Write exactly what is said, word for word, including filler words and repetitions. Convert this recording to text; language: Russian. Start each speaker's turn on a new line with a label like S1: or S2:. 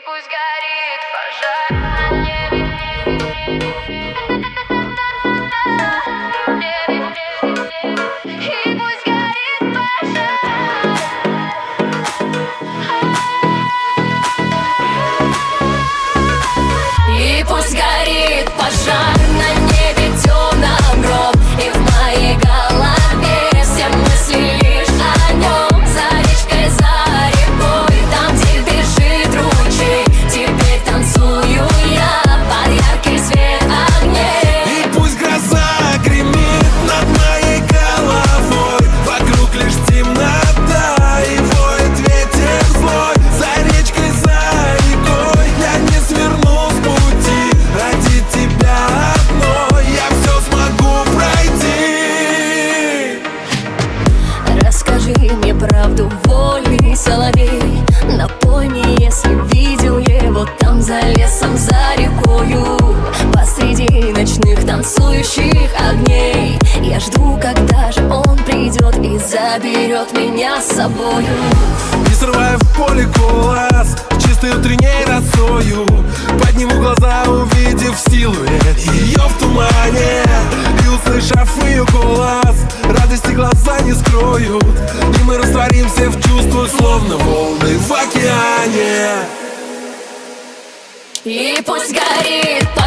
S1: пусть горит пожар на небе. И пусть горит пожар. И пусть горит пожар на небе, темном гром. И в моей голове все мысли лишь о нем. За речкой, за рекой, там, где бежит ручей, теперь танцую я под яркий свет огней.
S2: И пусть гроза гремит над моей головой, вокруг лишь темнота и воет ветер злой. За речкой, за рекой я не сверну с пути. Ради тебя одной я все смогу пройти.
S1: Расскажи мне правду, вольный соловей. Напой мне, если видел его там за лесом, за рекою, посреди ночных танцующих огней. Я жду, когда же он придет и заберет меня с собою.
S2: Не срывая в поле голос, чистой утренней росою, подниму глаза, увидев силуэт ее в тумане. И услышав ее голос, радости глаза не скроют, и мы растворимся в чувствах, словно волны в океане.
S1: И пусть горит